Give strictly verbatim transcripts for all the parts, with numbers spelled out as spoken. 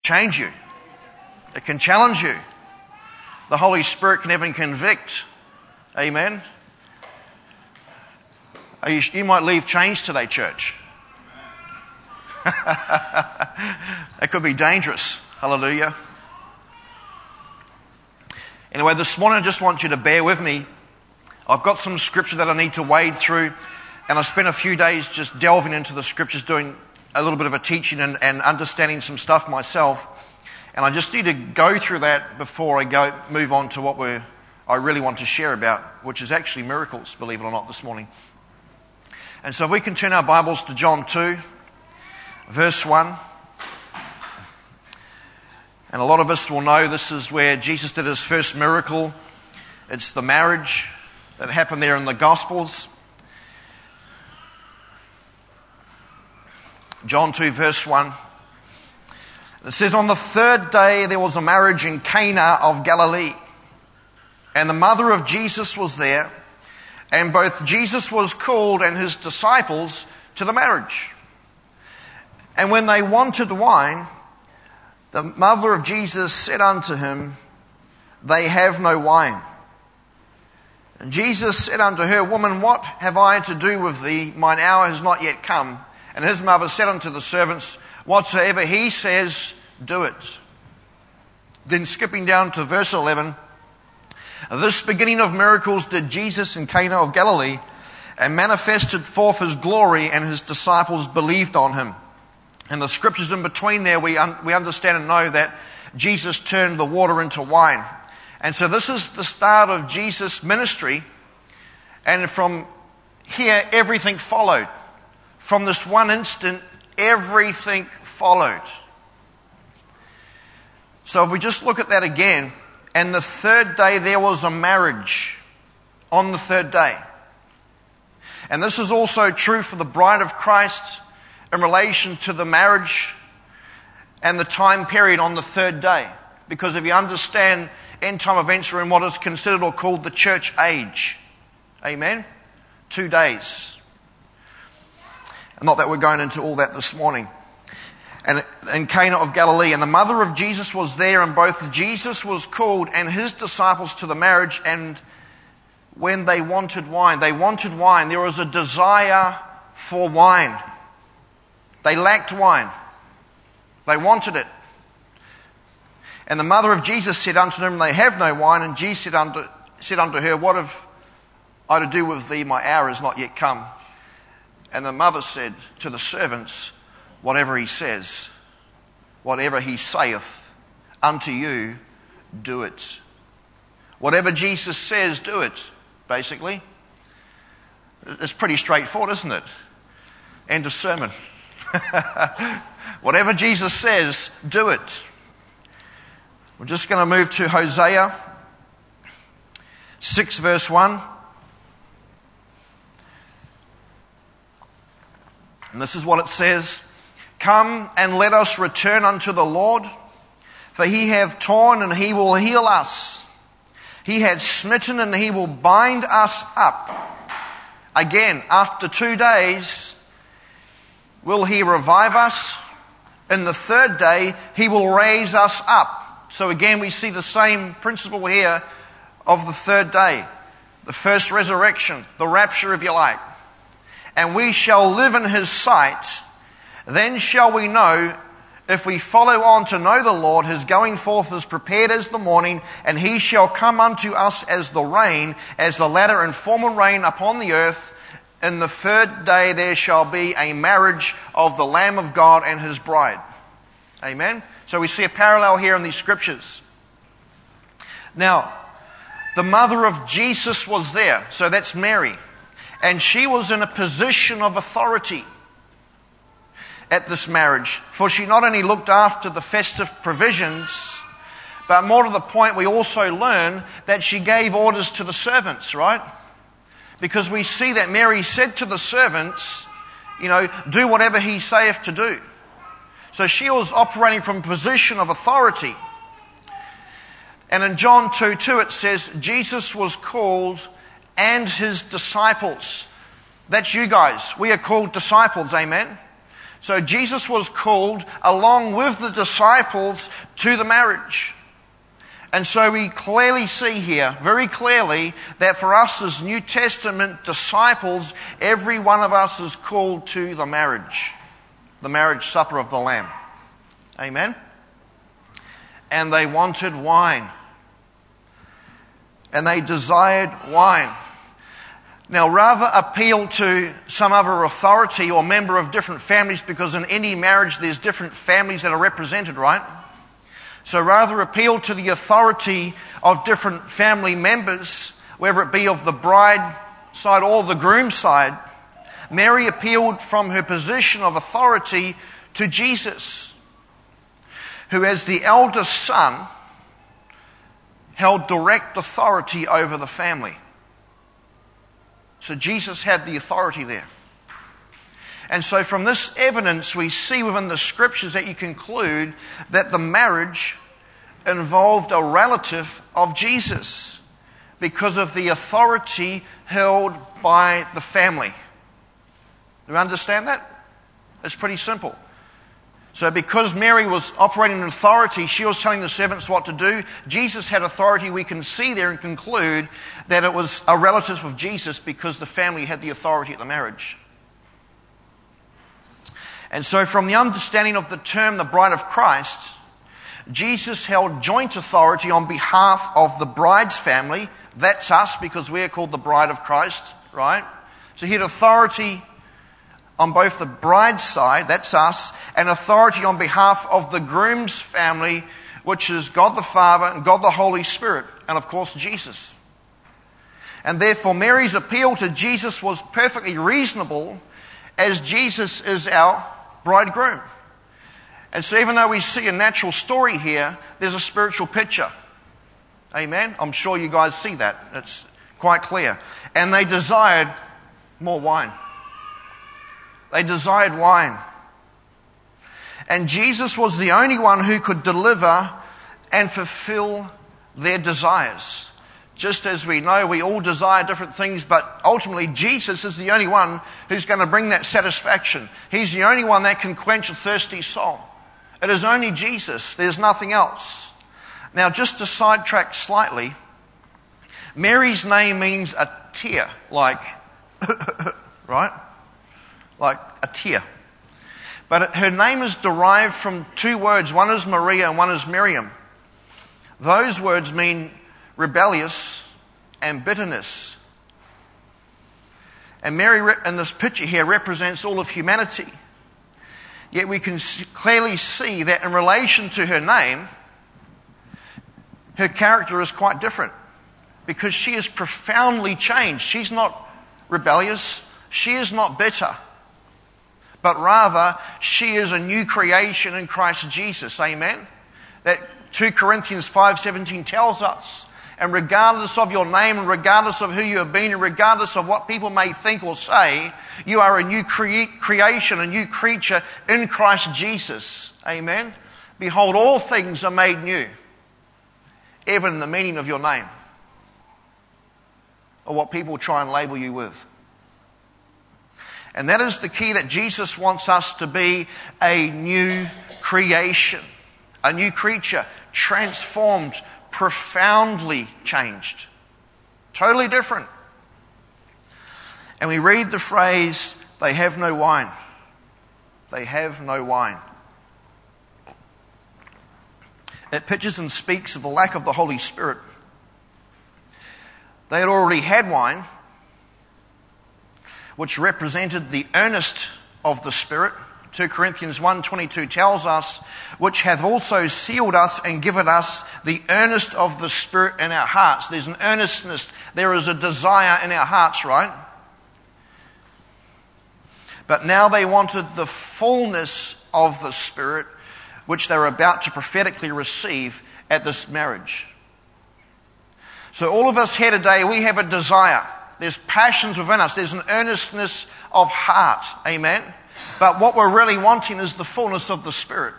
change you. It can challenge you. The Holy Spirit can even convict. Amen. You, you might leave changed today, church. It could be dangerous. Hallelujah. Anyway, this morning I just want you to bear with me. I've got some scripture that I need to wade through, and I spent a few days just delving into the scriptures, doing a little bit of a teaching and, and understanding some stuff myself. And I just need to go through that before I go move on to what we're, I really want to share about, which is actually miracles, believe it or not, this morning. And so if we can turn our Bibles to John two, verse one. And a lot of us will know this is where Jesus did his first miracle. It's the marriage that happened there in the Gospels. John two, verse one. It says, on the third day there was a marriage in Cana of Galilee, and the mother of Jesus was there, and both Jesus was called and his disciples to the marriage. And when they wanted wine, the mother of Jesus said unto him, they have no wine. And Jesus said unto her, woman, what have I to do with thee? Mine hour has not yet come. And his mother said unto the servants, whatsoever he says, do it. Then skipping down to verse eleven, this beginning of miracles did Jesus in Cana of Galilee, and manifested forth his glory, and his disciples believed on him. And the scriptures in between there, we un- we understand and know that Jesus turned the water into wine. And so this is the start of Jesus' ministry. And from here, everything followed. From this one instant, everything followed. So if we just look at that again, and the third day there was a marriage on the third day. And this is also true for the bride of Christ in relation to the marriage and the time period on the third day. Because if you understand end time events are in what is considered or called the church age. Amen? Two days. Not that we're going into all that this morning. And in Cana of Galilee, and the mother of Jesus was there, and both Jesus was called and his disciples to the marriage. And when they wanted wine, they wanted wine. There was a desire for wine. They lacked wine. They wanted it. And the mother of Jesus said unto them, they have no wine. And Jesus said unto, said unto her, what have I to do with thee? My hour is not yet come. And the mother said to the servants, whatever he says, whatever he saith unto you, do it. Whatever Jesus says, do it, basically. It's pretty straightforward, isn't it? End of sermon. Whatever Jesus says, do it. We're just going to move to Hosea six, verse one. And this is what it says. Come and let us return unto the Lord, for he hath torn and he will heal us. He hath smitten and he will bind us up. Again, after two days, will he revive us? In the third day, he will raise us up. So again, we see the same principle here of the third day. The first resurrection, the rapture, if you like. And we shall live in his sight. Then shall we know, if we follow on to know the Lord, his going forth is prepared as the morning, and he shall come unto us as the rain, as the latter and former rain upon the earth. In the third day there shall be a marriage of the Lamb of God and his bride. Amen? So we see a parallel here in these scriptures. Now, the mother of Jesus was there, so that's Mary. And she was in a position of authority at this marriage. For she not only looked after the festive provisions, but more to the point, we also learn that she gave orders to the servants, right? Because we see that Mary said to the servants, you know, do whatever he saith to do. So she was operating from a position of authority. And in John two two it says, Jesus was called and his disciples. That's you guys. We are called disciples, amen? So Jesus was called along with the disciples to the marriage. And so we clearly see here, very clearly, that for us as New Testament disciples, every one of us is called to the marriage, the marriage supper of the Lamb. Amen? And they wanted wine. And they desired wine. Now, rather appeal to some other authority or member of different families, because in any marriage there's different families that are represented, right? So rather appeal to the authority of different family members, whether it be of the bride side or the groom side, Mary appealed from her position of authority to Jesus, who as the eldest son held direct authority over the family. So Jesus had the authority there. And so from this evidence we see within the scriptures that you conclude that the marriage involved a relative of Jesus because of the authority held by the family. Do you understand that? It's pretty simple. So because Mary was operating in authority, she was telling the servants what to do. Jesus had authority. We can see there and conclude that it was a relative of Jesus because the family had the authority at the marriage. And so from the understanding of the term the bride of Christ, Jesus held joint authority on behalf of the bride's family. That's us because we're called the bride of Christ, right? So he had authority on both the bride's side, that's us, and authority on behalf of the groom's family, which is God the Father and God the Holy Spirit, and of course Jesus. And therefore Mary's appeal to Jesus was perfectly reasonable, as Jesus is our bridegroom. And so even though we see a natural story here, there's a spiritual picture. Amen? I'm sure you guys see that. It's quite clear. And they desired more wine. They desired wine. And Jesus was the only one who could deliver and fulfill their desires. Just as we know, we all desire different things, but ultimately Jesus is the only one who's going to bring that satisfaction. He's the only one that can quench a thirsty soul. It is only Jesus. There's nothing else. Now, just to sidetrack slightly, Mary's name means a tear, like, right? Like a tear. But her name is derived from two words. One is Maria and one is Miriam. Those words mean rebellious and bitterness. And Mary in this picture here represents all of humanity. Yet we can clearly see that in relation to her name, her character is quite different, because she is profoundly changed. She's not rebellious. She is not bitter. But rather, she is a new creation in Christ Jesus. Amen? That two Corinthians five seventeen tells us. And regardless of your name, and regardless of who you have been, and regardless of what people may think or say, you are a new cre- creation, a new creature in Christ Jesus. Amen? Behold, all things are made new, even in the meaning of your name, or what people try and label you with. And that is the key, that Jesus wants us to be a new creation, a new creature, transformed, profoundly changed, totally different. And we read the phrase, they have no wine. They have no wine. It pictures and speaks of the lack of the Holy Spirit. They had already had wine, which represented the earnest of the Spirit. two Corinthians one twenty-two tells us, which hath also sealed us and given us the earnest of the Spirit in our hearts. There's an earnestness, there is a desire in our hearts, right? But now they wanted the fullness of the Spirit, which they were about to prophetically receive at this marriage. So all of us here today, we have a desire. There's passions within us. There's an earnestness of heart. Amen? But what we're really wanting is the fullness of the Spirit.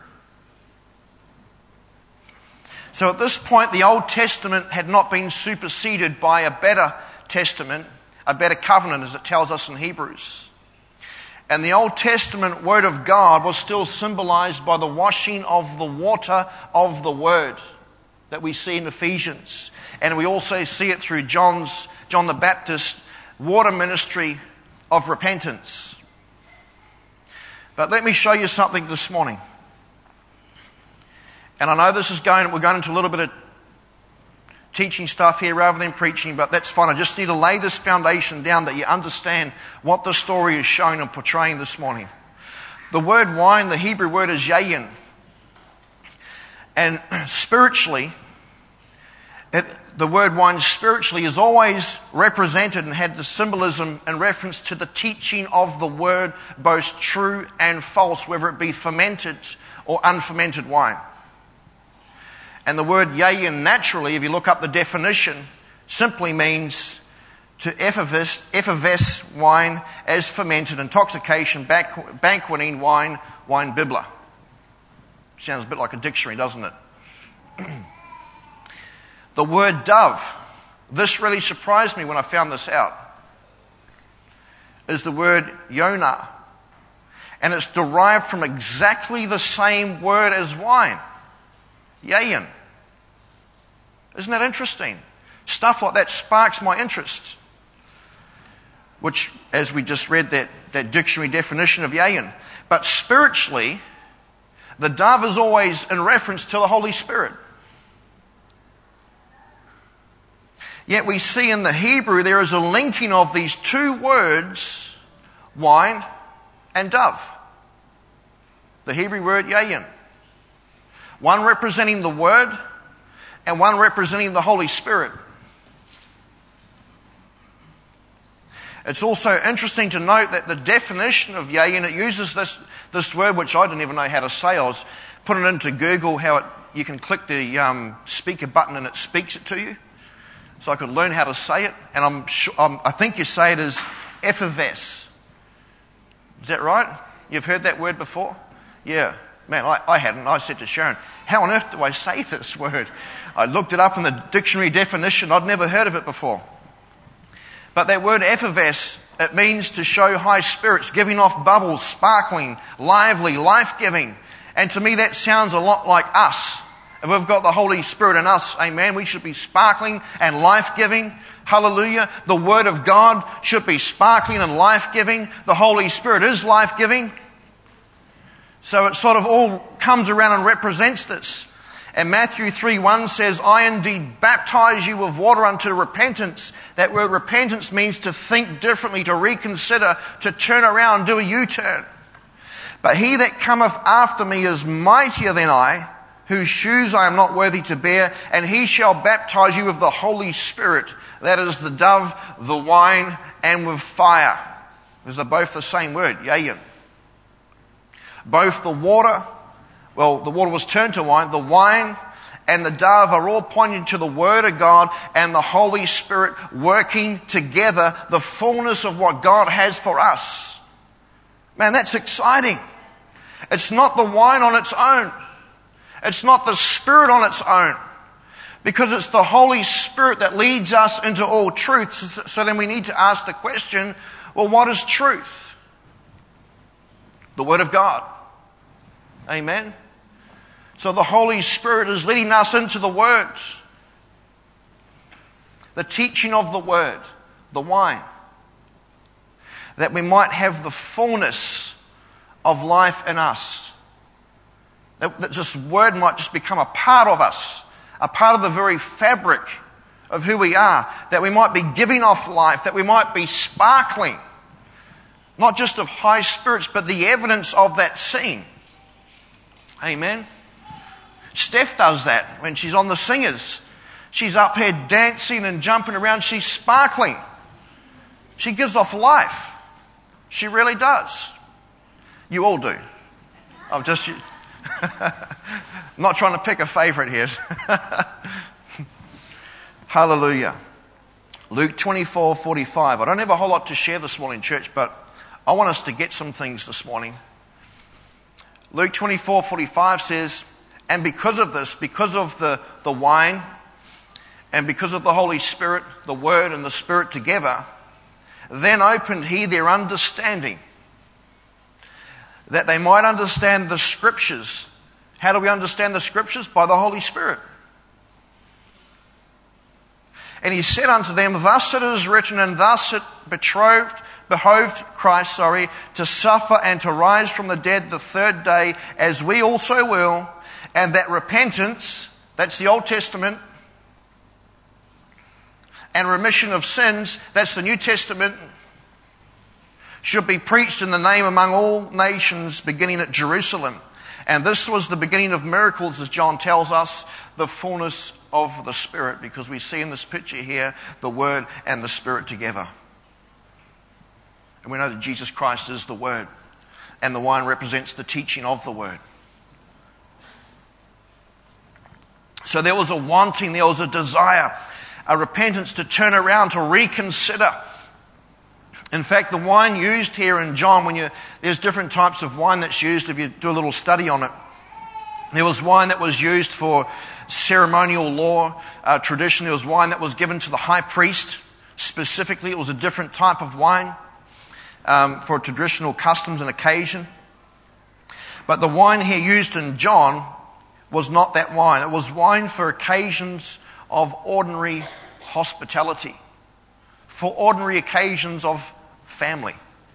So at this point, the Old Testament had not been superseded by a better testament, a better covenant, as it tells us in Hebrews. And the Old Testament Word of God was still symbolized by the washing of the water of the Word that we see in Ephesians. And we also see it through John's, John the Baptist water ministry of repentance. But let me show you something this morning. And I know this is going, we're going into a little bit of teaching stuff here rather than preaching, but that's fine. I just need to lay this foundation down that you understand what the story is showing and portraying this morning. The word wine, the Hebrew word is yayin. And spiritually, it, the word wine spiritually is always represented and had the symbolism and reference to the teaching of the word, both true and false, whether it be fermented or unfermented wine. And the word yayin naturally, if you look up the definition, simply means to effervesce, effervesce wine as fermented, intoxication, banqueting wine, wine bibber. Sounds a bit like a dictionary, doesn't it? The word dove, this really surprised me when I found this out, is the word yonah. And it's derived from exactly the same word as wine. Yayin. Isn't that interesting? Stuff like that sparks my interest. Which, as we just read that, that dictionary definition of yayin. But spiritually, the dove is always in reference to the Holy Spirit. Yet we see in the Hebrew there is a linking of these two words, wine and dove. The Hebrew word yayin. One representing the Word and one representing the Holy Spirit. It's also interesting to note that the definition of yayin, it uses this, this word which I didn't even know how to say. I was putting it into Google, how it, you can click the um, speaker button and it speaks it to you. So I could learn how to say it. And I'm sure, um, I think you say it as effervesce. Is that right? You've heard that word before? Yeah. Man, I, I hadn't. I said to Sharon, how on earth do I say this word? I looked it up in the dictionary definition. I'd never heard of it before. But that word effervesce, it means to show high spirits, giving off bubbles, sparkling, lively, life-giving. And to me that sounds a lot like us. If we've got the Holy Spirit in us, amen, we should be sparkling and life-giving. Hallelujah. The Word of God should be sparkling and life-giving. The Holy Spirit is life-giving. So it sort of all comes around and represents this. And Matthew three one says, I indeed baptize you with water unto repentance. That word repentance means to think differently, to reconsider, to turn around, do a U-turn. But he that cometh after me is mightier than I, whose shoes I am not worthy to bear, and he shall baptize you with the Holy Spirit. That is the dove, the wine, and with fire. Because they're both the same word, yayin. Both the water, well, the water was turned to wine, the wine and the dove are all pointing to the Word of God and the Holy Spirit working together, the fullness of what God has for us. Man, that's exciting. It's not the wine on its own. It's not the Spirit on its own. Because it's the Holy Spirit that leads us into all truth. So, so then we need to ask the question, well, what is truth? The Word of God. Amen. So the Holy Spirit is leading us into the Word. The teaching of the Word. The wine. That we might have the fullness of life in us. That, that this Word might just become a part of us. A part of the very fabric of who we are. That we might be giving off life. That we might be sparkling. Not just of high spirits, but the evidence of that scene. Amen. Steph does that when she's on the singers. She's up here dancing and jumping around. She's sparkling. She gives off life. She really does. You all do. I'm just I'm not trying to pick a favourite here. Hallelujah. Luke twenty-four forty-five. I don't have a whole lot to share this morning, church, but I want us to get some things this morning. Luke twenty-four forty-five says, and because of this, because of the, the wine, and because of the Holy Spirit, the Word and the Spirit together, then opened he their understanding. that they might understand the Scriptures. How do we understand the Scriptures? By the Holy Spirit. And he said unto them, thus it is written, and thus it betrothed, behoved Christ, sorry, to suffer and to rise from the dead the third day, as we also will, and that repentance, that's the Old Testament, and remission of sins, that's the New Testament, should be preached in the name among all nations, beginning at Jerusalem. And this was the beginning of miracles, as John tells us, the fullness of the Spirit, because we see in this picture here the Word and the Spirit together. And we know that Jesus Christ is the Word, and the wine represents the teaching of the Word. So there was a wanting, there was a desire, a repentance to turn around, to reconsider. In fact, the wine used here in John, when you there's different types of wine that's used if you do a little study on it. There was wine that was used for ceremonial law, uh, tradition. There was wine that was given to the high priest. Specifically, it was a different type of wine um, for traditional customs and occasion. But the wine here used in John was not that wine. It was wine for occasions of ordinary hospitality, for ordinary occasions of family.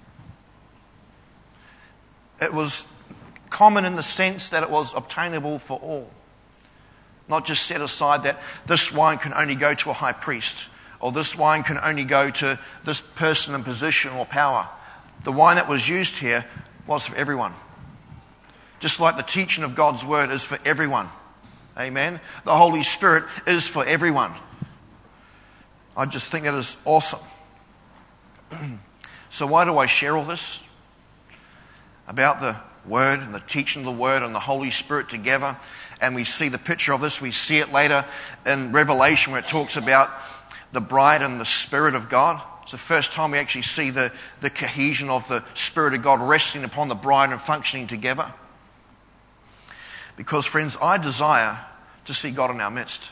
It was common in the sense that it was obtainable for all. Not just set aside that this wine can only go to a high priest, or this wine can only go to this person in position or power. The wine that was used here was for everyone. Just like the teaching of God's Word is for everyone. Amen. The Holy Spirit is for everyone. I just think that is awesome. So why do I share all this? About the Word and the teaching of the Word and the Holy Spirit together. And we see the picture of this. We see it later in Revelation where it talks about the bride and the Spirit of God. It's the first time we actually see the, the cohesion of the Spirit of God resting upon the bride and functioning together. Because, friends, I desire to see God in our midst.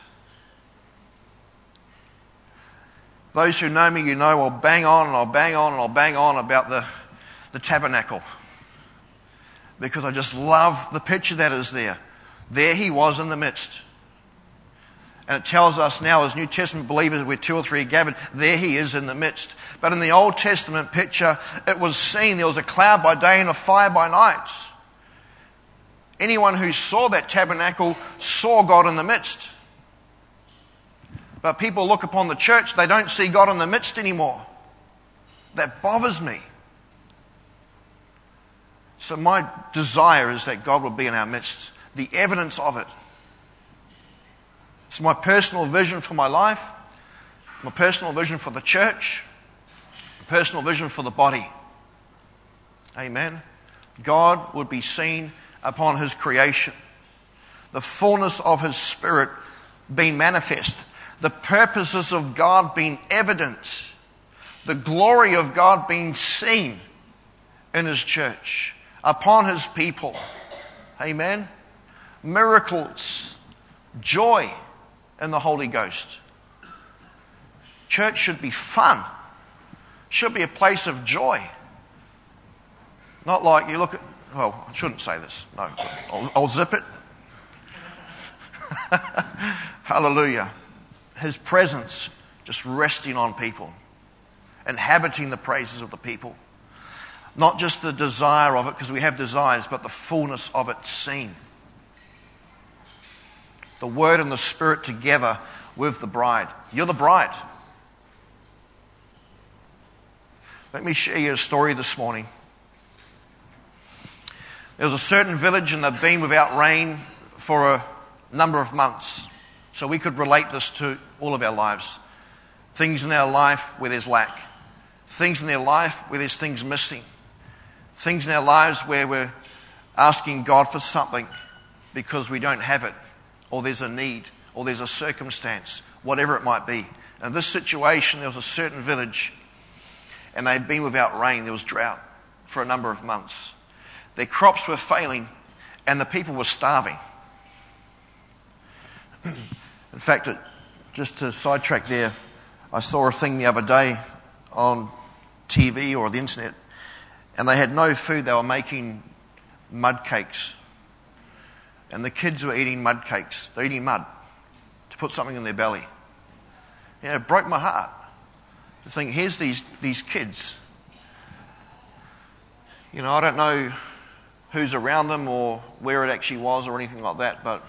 Those who know me, you know I'll bang on and I'll bang on and I'll bang on about the, the tabernacle. Because I just love the picture that is there. There he was in the midst. And it tells us now as New Testament believers, we're two or three gathered, there he is in the midst. But in the Old Testament picture, it was seen, there was a cloud by day and a fire by night. Anyone who saw that tabernacle saw God in the midst. But people look upon the church, they don't see God in the midst anymore. That bothers me. So my desire is that God will be in our midst. The evidence of it. It's my personal vision for my life, my personal vision for the church, my personal vision for the body. Amen. God would be seen upon his creation. The fullness of his Spirit being manifest. The purposes of God being evident. The glory of God being seen in his church, upon his people. Amen. Miracles, joy in the Holy Ghost. Church should be fun. Should be a place of joy. Not like you look at, well, I shouldn't say this. No, I'll, I'll zip it. Hallelujah. His presence just resting on people, inhabiting the praises of the people. Not just the desire of it, because we have desires, but the fullness of it seen. The Word and the Spirit together with the bride. You're the bride. Let me share you a story this morning. There was a certain village and they've been without rain for a number of months. So we could relate this to all of our lives. Things in our life where there's lack. Things in their life where there's things missing. Things in our lives where we're asking God for something because we don't have it, or there's a need, or there's a circumstance, whatever it might be. In this situation, there was a certain village, and they'd been without rain. There was drought for a number of months. Their crops were failing, and the people were starving. In fact, it, just to sidetrack there, I saw a thing the other day on T V or the internet, and they had no food. They were making mud cakes. And the kids were eating mud cakes. They're eating mud to put something in their belly. You know, it broke my heart to think, here's these, these kids. You know, I don't know who's around them or where it actually was or anything like that, but,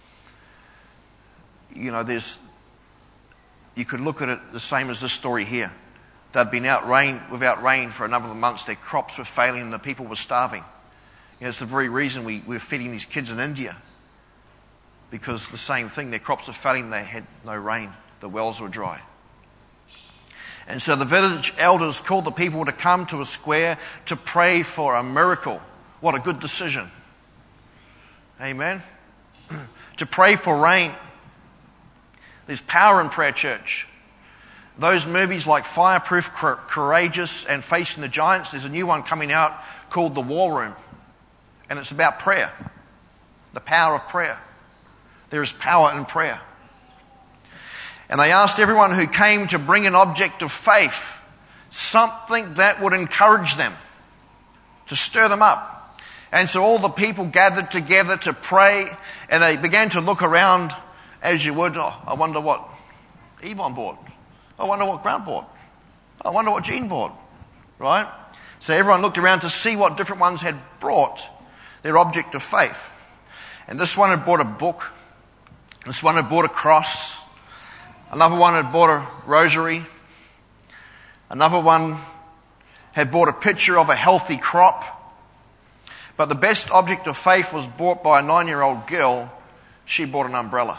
you know, there's, you could look at it the same as this story here. They'd been out rain, without rain for a number of months. Their crops were failing and the people were starving. You know, it's the very reason we, we're feeding these kids in India. Because the same thing, their crops were failing, they had no rain. The wells were dry. And so the village elders called the people to come to a square to pray for a miracle. What a good decision. Amen. To pray for rain. There's power in prayer, church. Those movies like Fireproof, Courageous, and Facing the Giants, there's a new one coming out called The War Room. And it's about prayer. The power of prayer. There is power in prayer. And they asked everyone who came to bring an object of faith, something that would encourage them, to stir them up. And so all the people gathered together to pray, and they began to look around as you would. Oh, I wonder what Yvonne bought. I wonder what Grant bought. I wonder what Jean bought. Right? So everyone looked around to see what different ones had brought their object of faith. And this one had bought a book. This one had bought a cross. Another one had bought a rosary. Another one had bought a picture of a healthy crop. But the best object of faith was bought by a nine-year-old girl. She bought an umbrella.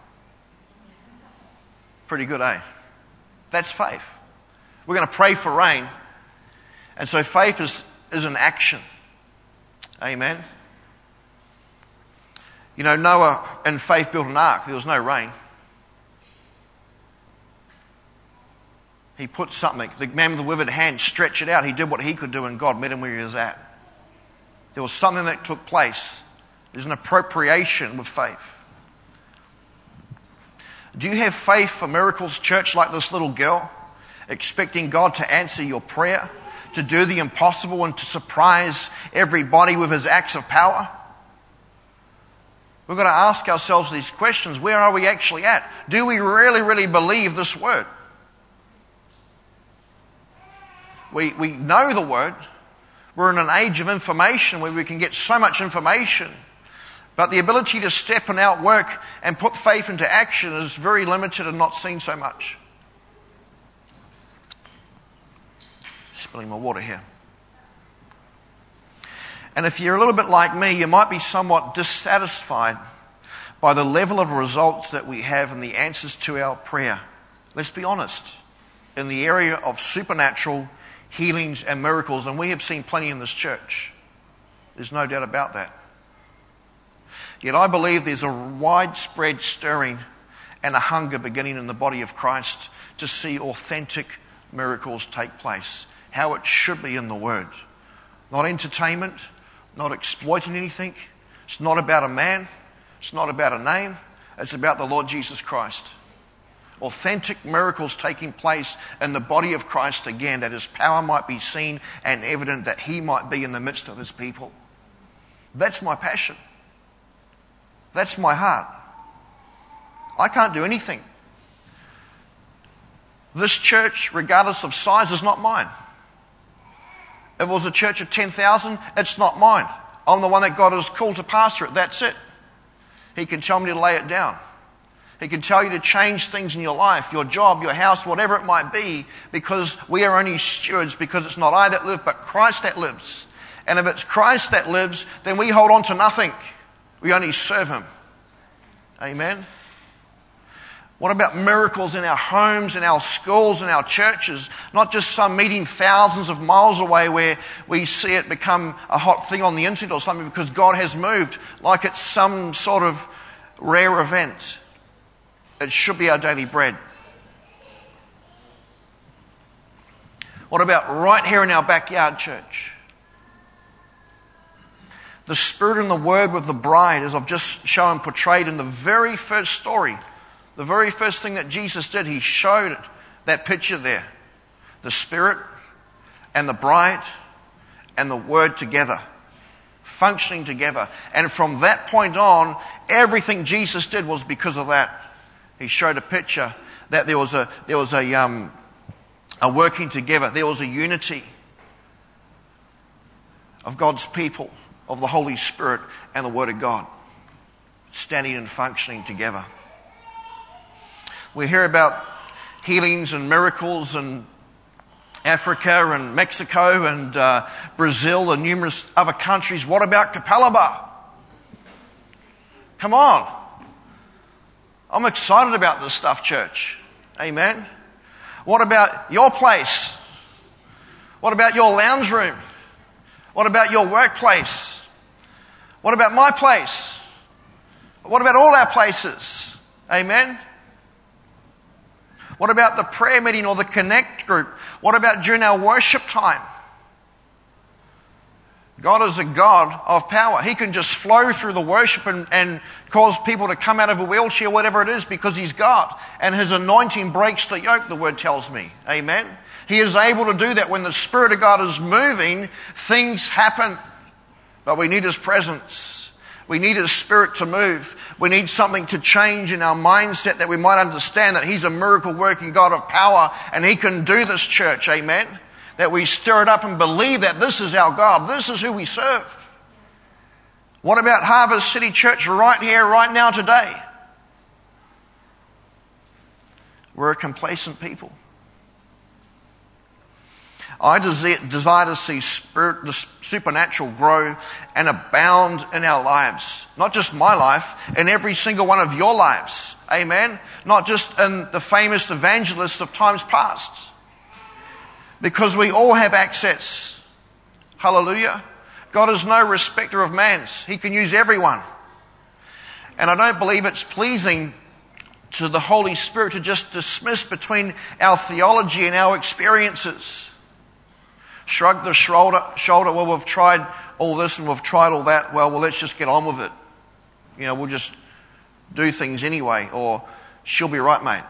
Pretty good, eh? That's faith. We're going to pray for rain. And so faith is, is an action. Amen. You know, Noah in faith built an ark. There was no rain. He put something. The man with the withered hand stretched it out. He did what he could do and God met him where he was at. There was something that took place. There's an appropriation with faith. Do you have faith for miracles, church, like this little girl? Expecting God to answer your prayer, to do the impossible and to surprise everybody with his acts of power? We've got to ask ourselves these questions. Where are we actually at? Do we really, really believe this word? We, we know the word. We're in an age of information where we can get so much information. But the ability to step and outwork and put faith into action is very limited and not seen so much. Spilling my water here. And if you're a little bit like me, you might be somewhat dissatisfied by the level of results that we have and the answers to our prayer. Let's be honest. In the area of supernatural healings and miracles, and we have seen plenty in this church. There's no doubt about that. Yet I believe there's a widespread stirring and a hunger beginning in the body of Christ to see authentic miracles take place. How it should be in the Word. Not entertainment, not exploiting anything. It's not about a man. It's not about a name. It's about the Lord Jesus Christ. Authentic miracles taking place in the body of Christ again, that his power might be seen and evident, that he might be in the midst of his people. That's my passion. That's my heart. I can't do anything. This church, regardless of size, is not mine. If it was a church of ten thousand, it's not mine. I'm the one that God has called to pastor it. That's it. He can tell me to lay it down. He can tell you to change things in your life, your job, your house, whatever it might be, because we are only stewards, because it's not I that live, but Christ that lives. And if it's Christ that lives, then we hold on to nothing. We only serve him. Amen. What about miracles in our homes, in our schools, in our churches? Not just some meeting thousands of miles away where we see it become a hot thing on the internet or something because God has moved, like it's some sort of rare event. It should be our daily bread. What about right here in our backyard, church? The Spirit and the Word with the bride, as I've just shown portrayed in the very first story. The very first thing that Jesus did, he showed it, that picture there. The Spirit and the bride and the Word together. functioning together. And from that point on, everything Jesus did was because of that. He showed a picture that there was a there was a um, a working together. There was a unity of God's people, of the Holy Spirit and the Word of God, standing and functioning together. We hear about healings and miracles in Africa and Mexico and uh, Brazil and numerous other countries. What about Capalaba? Come on. I'm excited about this stuff, church. Amen. What about your place? What about your lounge room? What about your workplace? What about my place? What about all our places? Amen. What about the prayer meeting or the connect group? What about during our worship time? God is a God of power. He can just flow through the worship and, and cause people to come out of a wheelchair, whatever it is, because He's God. And His anointing breaks the yoke, the Word tells me. Amen. He is able to do that. When the Spirit of God is moving, things happen. But we need His presence. We need His Spirit to move. We need something to change in our mindset that we might understand that He's a miracle working God of power and He can do this, church. Amen. That we stir it up and believe that this is our God. This is who we serve. What about Harvest City Church right here, right now, today? We're a complacent people. I desire to see spirit, the supernatural grow and abound in our lives. Not just my life, in every single one of your lives. Amen? Not just in the famous evangelists of times past. Because we all have access. Hallelujah. God is no respecter of mans. He can use everyone. And I don't believe it's pleasing to the Holy Spirit to just dismiss between our theology and our experiences. Shrug the shoulder, shoulder, well, we've tried all this and we've tried all that. Well, well, let's just get on with it. You know, we'll just do things anyway. Or, she'll be right, mate.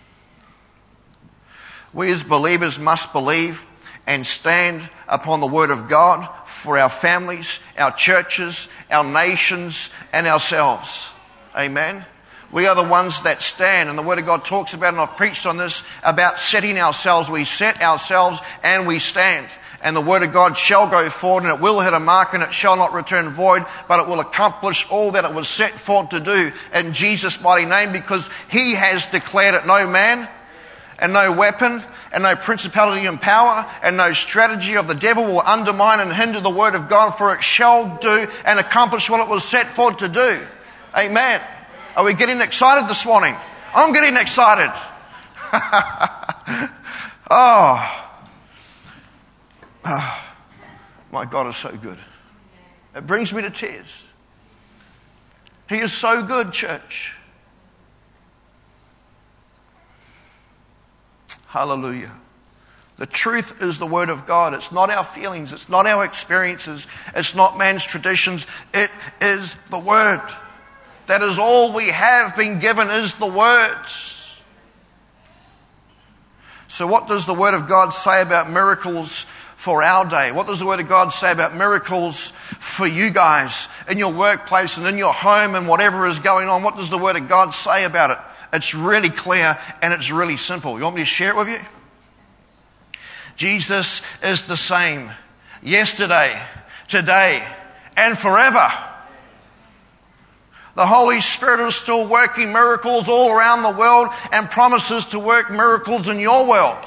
We as believers must believe and stand upon the Word of God for our families, our churches, our nations, and ourselves. Amen. We are the ones that stand, and the Word of God talks about, and I've preached on this, about setting ourselves. We set ourselves and we stand. And the Word of God shall go forward, and it will hit a mark, and it shall not return void, but it will accomplish all that it was set forth to do in Jesus' mighty name, because He has declared it. No man and no weapon and no principality and power and no strategy of the devil will undermine and hinder the Word of God, for it shall do and accomplish what it was set forth to do. Amen. Are we getting excited this morning? I'm getting excited. oh. oh, my God is so good. It brings me to tears. He is so good, church. Hallelujah. The truth is the Word of God. It's not our feelings. It's not our experiences. It's not man's traditions. It is the Word. That is all we have been given, is the words. So what does the Word of God say about miracles for our day? What does the Word of God say about miracles for you guys in your workplace and in your home and whatever is going on? What does the Word of God say about it? It's really clear and it's really simple. You want me to share it with you? Jesus is the same yesterday, today, and forever. The Holy Spirit is still working miracles all around the world and promises to work miracles in your world.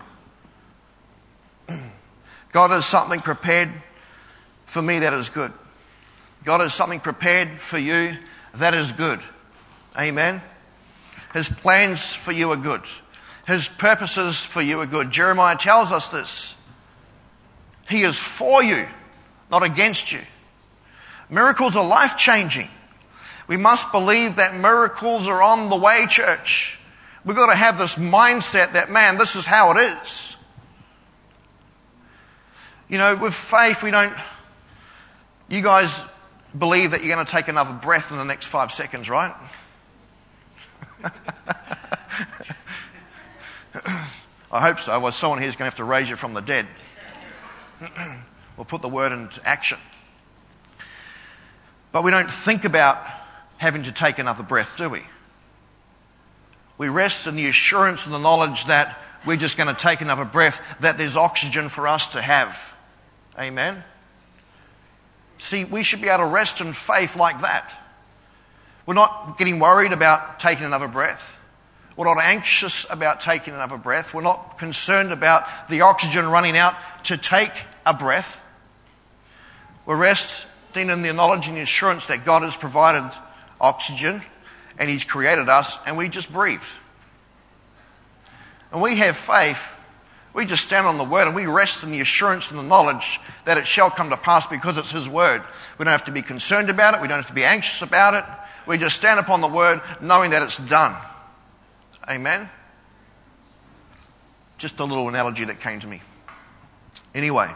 God has something prepared for me that is good. God has something prepared for you that is good. Amen. His plans for you are good. His purposes for you are good. Jeremiah tells us this. He is for you, not against you. Miracles are life-changing. We must believe that miracles are on the way, church. We've got to have this mindset that, man, this is how it is. You know, with faith, we don't... You guys believe that you're going to take another breath in the next five seconds, right? I hope so. Well, someone here is going to have to raise you from the dead. We'll put the word into action. But we don't think about having to take another breath, do we? We rest in the assurance and the knowledge that we're just going to take another breath, that there's oxygen for us to have. Amen? See, we should be able to rest in faith like that. We're not getting worried about taking another breath. We're not anxious about taking another breath. We're not concerned about the oxygen running out to take a breath. We're resting in the knowledge and the assurance that God has provided oxygen and He's created us, and we just breathe. And we have faith. We just stand on the Word and we rest in the assurance and the knowledge that it shall come to pass because it's His Word. We don't have to be concerned about it. We don't have to be anxious about it. We just stand upon the Word knowing that it's done. Amen? Just a little analogy that came to me. Anyway.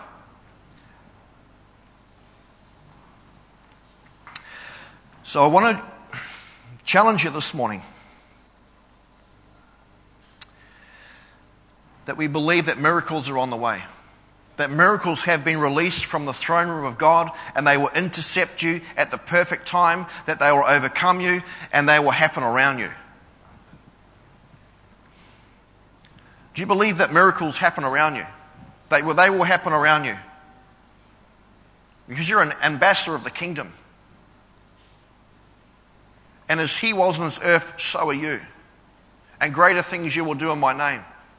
So I want to challenge you this morning that we believe that miracles are on the way. That miracles have been released from the throne room of God and they will intercept you at the perfect time, that they will overcome you and they will happen around you. Do you believe that miracles happen around you? They will, they will happen around you. Because you're an ambassador of the kingdom. And as He was on this earth, so are you. And greater things you will do in my name.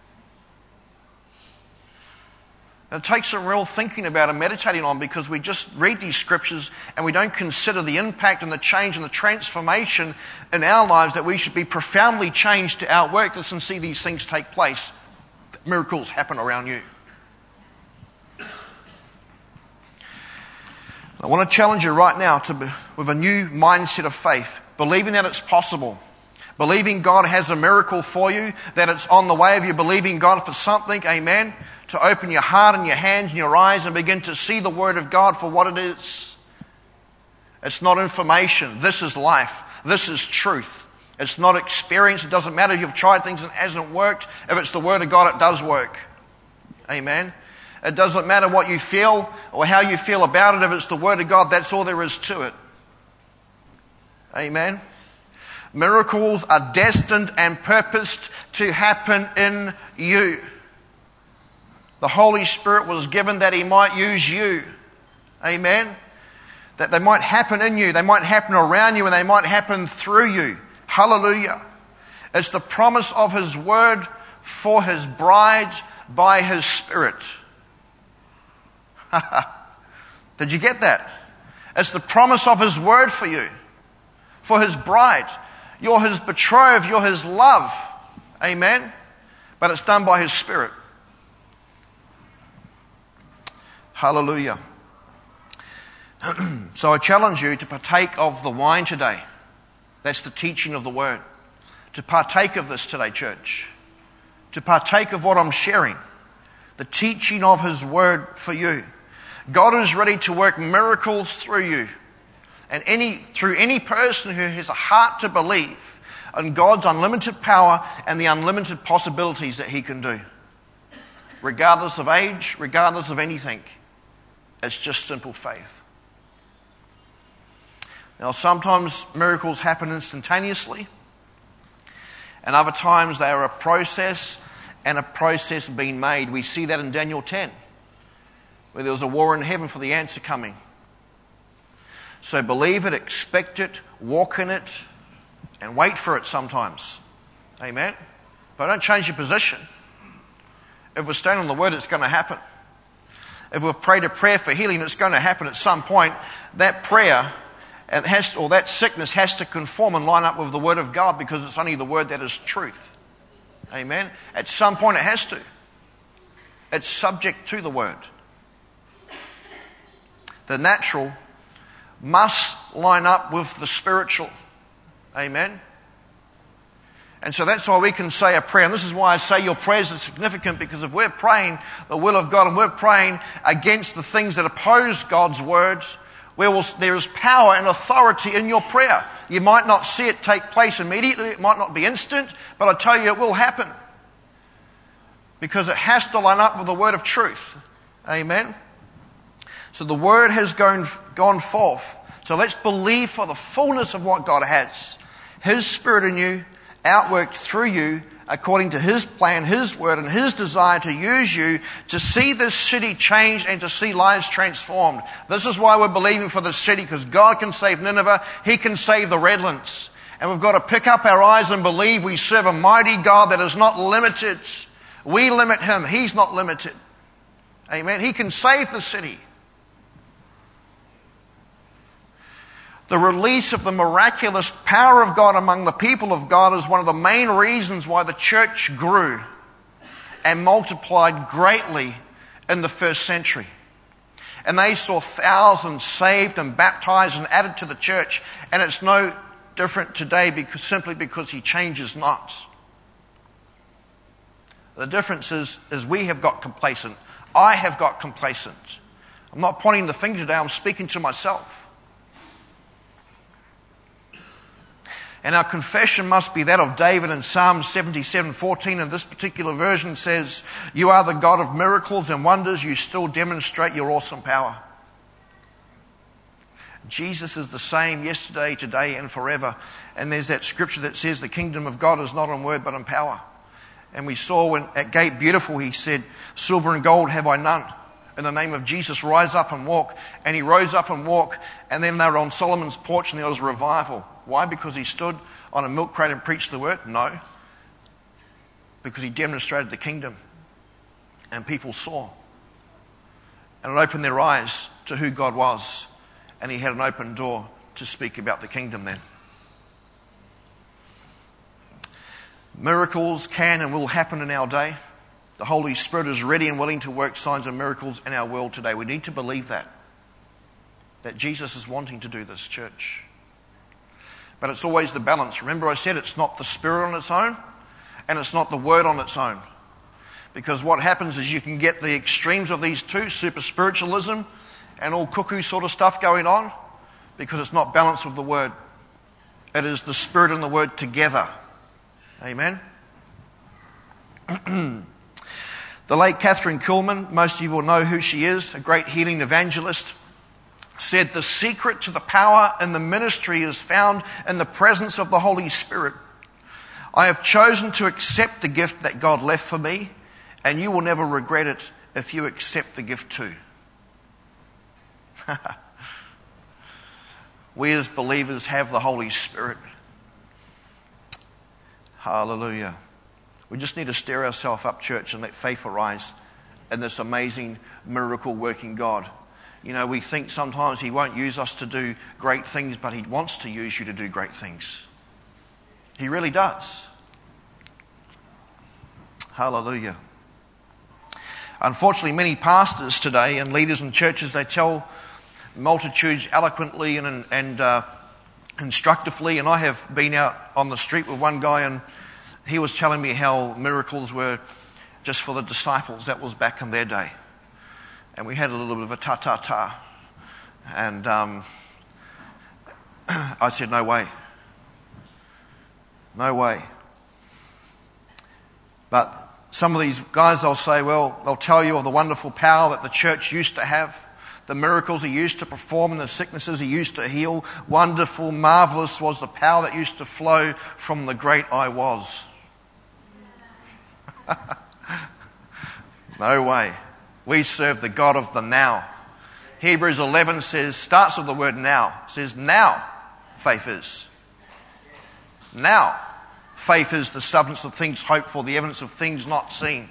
And it takes some real thinking about and meditating on, because we just read these scriptures and we don't consider the impact and the change and the transformation in our lives, that we should be profoundly changed to outwork this and see these things take place. Miracles happen around you. I want to challenge you right now to be, with a new mindset of faith, believing that it's possible, believing God has a miracle for you, that it's on the way of you, believing God for something, amen, to open your heart and your hands and your eyes and begin to see the Word of God for what it is. It's not information. This is life. This is truth. It's not experience. It doesn't matter if you've tried things and it hasn't worked. If it's the Word of God, it does work. Amen. It doesn't matter what you feel or how you feel about it. If it's the Word of God, that's all there is to it. Amen. Miracles are destined and purposed to happen in you. The Holy Spirit was given that He might use you. Amen. That they might happen in you, they might happen around you, and they might happen through you. Hallelujah. It's the promise of His Word for His bride by His Spirit. Did you get that? It's the promise of His Word for you, for His bride. You're His betrothed, you're His love. Amen. But it's done by His Spirit. Hallelujah. So I challenge you to partake of the wine today. That's the teaching of the Word. To partake of this today, church. To partake of what I'm sharing. The teaching of His Word for you. God is ready to work miracles through you. And any through any person who has a heart to believe in God's unlimited power and the unlimited possibilities that He can do. Regardless of age, regardless of anything. It's just simple faith. Now, sometimes miracles happen instantaneously, and other times they are a process and a process being made. We see that in Daniel ten, where there was a war in heaven for the answer coming. So believe it, expect it, walk in it, and wait for it sometimes. Amen? But don't change your position. If we're standing on the Word, it's going to happen. If we've prayed a prayer for healing, it's going to happen at some point. That prayer it has to, or that sickness has to conform and line up with the Word of God, because it's only the Word that is truth. Amen? At some point it has to. It's subject to the Word. The natural must line up with the spiritual. Amen? And so that's why we can say a prayer. And this is why I say your prayers are significant, because if we're praying the will of God and we're praying against the things that oppose God's word, we will, there is power and authority in your prayer. You might not see it take place immediately. It might not be instant, but I tell you it will happen. Because it has to line up with the word of truth. Amen? So the word has gone, gone forth So let's believe for the fullness of what God has. His Spirit in you, outworked through you, according to His plan, His word, and His desire to use you to see this city changed and to see lives transformed. This is why we're believing for this city, because God can save Nineveh. He can save the Redlands. And we've got to pick up our eyes and believe we serve a mighty God that is not limited. We limit Him. He's not limited. Amen. He can save the city. The release of the miraculous power of God among the people of God is one of the main reasons why the church grew and multiplied greatly in the first century. And they saw thousands saved and baptized and added to the church. And it's no different today because simply because He changes not. The difference is, is we have got complacent. I have got complacent. I'm not pointing the finger today, I'm speaking to myself. And our confession must be that of David in Psalm seventy-seven fourteen. And this particular version says, "You are the God of miracles and wonders. You still demonstrate your awesome power." Jesus is the same yesterday, today, and forever. And there's that scripture that says the kingdom of God is not in word but in power. And we saw when at Gate Beautiful He said, "Silver and gold have I none. In the name of Jesus, rise up and walk." And He rose up and walked. And then they were on Solomon's porch and there was a revival. Why? Because He stood on a milk crate and preached the word? No. Because He demonstrated the kingdom. And people saw. And it opened their eyes to who God was. And He had an open door to speak about the kingdom then. Miracles can and will happen in our day. The Holy Spirit is ready and willing to work signs and miracles in our world today. We need to believe that. That Jesus is wanting to do this, church. But it's always the balance. Remember I said it's not the Spirit on its own and it's not the Word on its own. Because what happens is you can get the extremes of these two, super spiritualism and all cuckoo sort of stuff going on, because it's not balanced with the Word. It is the Spirit and the Word together. Amen. The late Catherine Kuhlman, most of you will know who she is, a great healing evangelist, said the secret to the power in the ministry is found in the presence of the Holy Spirit. I have chosen to accept the gift that God left for me, and you will never regret it if you accept the gift too. We as believers have the Holy Spirit. Hallelujah. We just need to stir ourselves up, church, and let faith arise in this amazing miracle working God. You know, we think sometimes He won't use us to do great things, but He wants to use you to do great things. He really does. Hallelujah. Unfortunately, many pastors today and leaders in churches, they tell multitudes eloquently and, and uh, instructively. And I have been out on the street with one guy and he was telling me how miracles were just for the disciples. That was back in their day. And we had a little bit of a ta-ta-ta. And um, I said, no way. No way. But some of these guys, they'll say, well, they'll tell you of the wonderful power that the church used to have, the miracles He used to perform and the sicknesses He used to heal. Wonderful, marvelous was the power that used to flow from the great I was. No way. We serve the God of the now. Hebrews eleven says, starts with the word now. It says, now faith is. Now faith is the substance of things hoped for, the evidence of things not seen.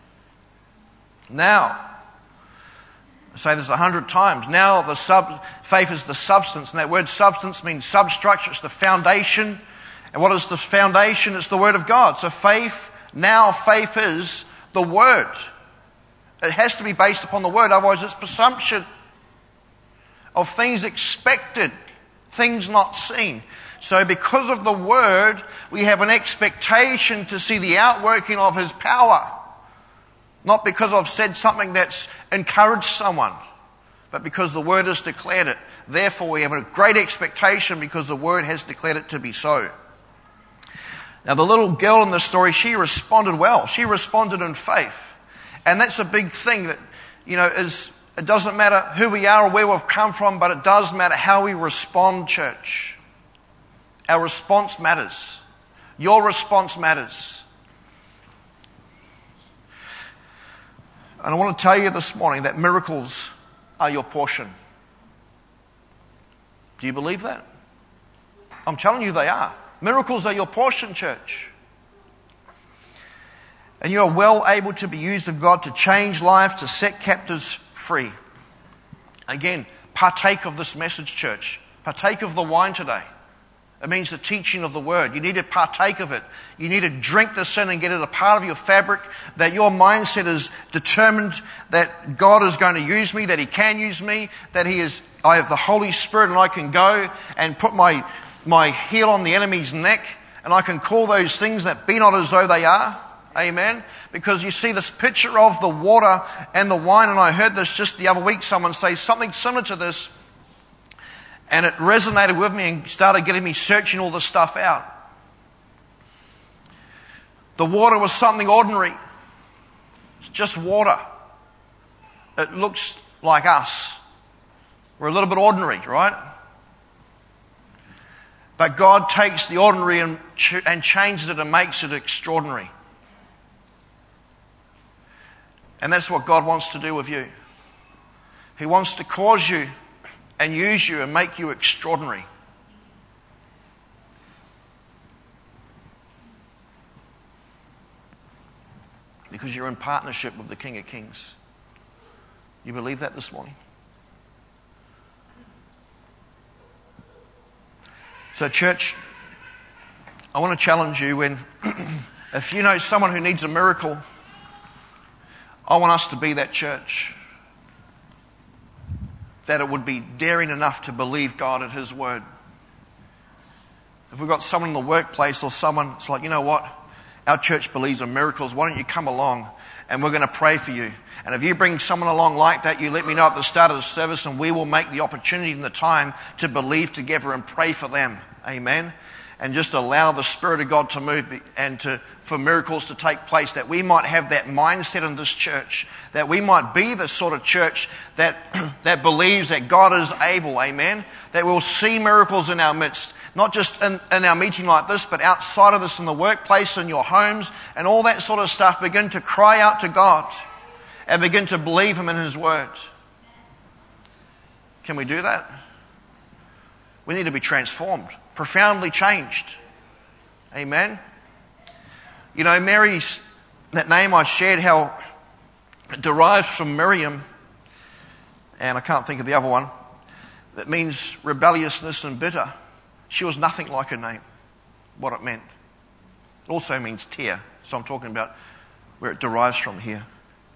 Now. I say this a hundred times. Now the sub, faith is the substance. And that word substance means substructure. It's the foundation. And what is the foundation? It's the Word of God. So faith, now faith is the Word. It has to be based upon the Word, otherwise it's presumption of things expected, things not seen. So because of the Word, we have an expectation to see the outworking of His power. Not because I've said something that's encouraged someone, but because the Word has declared it. Therefore, we have a great expectation because the Word has declared it to be so. Now, the little girl in the story, she responded well. She responded in faith. And that's a big thing that, you know, is It doesn't matter who we are or where we've come from, but it does matter how we respond, church. Our response matters. Your response matters. And I want to tell you this morning that miracles are your portion. Do you believe that? I'm telling you they are. Miracles are your portion, church. And you are well able to be used of God to change lives, to set captives free. Again, partake of this message, church. Partake of the wine today. It means the teaching of the word. You need to partake of it. You need to drink this in and get it a part of your fabric, that your mindset is determined that God is going to use me, that He can use me, that He is, I have the Holy Spirit and I can go and put my, my heel on the enemy's neck and I can call those things that be not as though they are. Amen. Because you see this picture of the water and the wine, and I heard this just the other week, someone say something similar to this, and it resonated with me and started getting me searching all this stuff out. The water was something ordinary. It's just water. It looks like us. We're a little bit ordinary, right? But God takes the ordinary and, ch- and changes it and makes it extraordinary. And that's what God wants to do with you. He wants to cause you and use you and make you extraordinary. Because you're in partnership with the King of Kings. You believe that this morning? So, church, I want to challenge you when, if you know someone who needs a miracle, I want us to be that church. That it would be daring enough to believe God at His word. If we've got someone in the workplace or someone, it's like, you know what? Our church believes in miracles. Why don't you come along and we're going to pray for you. And if you bring someone along like that, you let me know at the start of the service and we will make the opportunity and the time to believe together and pray for them. Amen. And just allow the Spirit of God to move and to, for miracles to take place, that we might have that mindset in this church, that we might be the sort of church that, that believes that God is able, amen, that we'll see miracles in our midst, not just in, in our meeting like this, but outside of this in the workplace, in your homes, and all that sort of stuff. Begin to cry out to God and begin to believe Him in His word. Can we do that? We need to be transformed, profoundly changed. Amen. You know, Mary's, that name I shared, how it derives from Miriam, and I can't think of the other one, that means rebelliousness and bitter. She was nothing like her name, what it meant. It also means tear, so I'm talking about where it derives from here.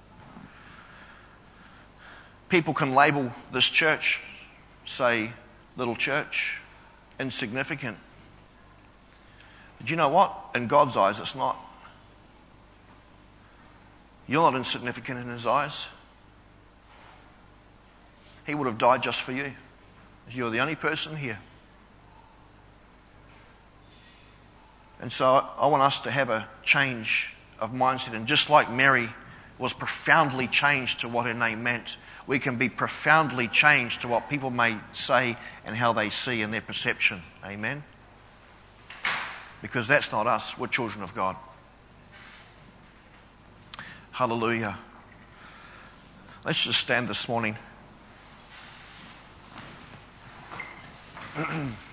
People can label this church, say, little church, insignificant. But you know what? In God's eyes, it's not. You're not insignificant in His eyes. He would have died just for you. You're the only person here. And so I want us to have a change of mindset. And just like Mary was profoundly changed to what her name meant, we can be profoundly changed to what people may say and how they see in their perception. Amen? Because that's not us. We're children of God. Hallelujah. Let's just stand this morning.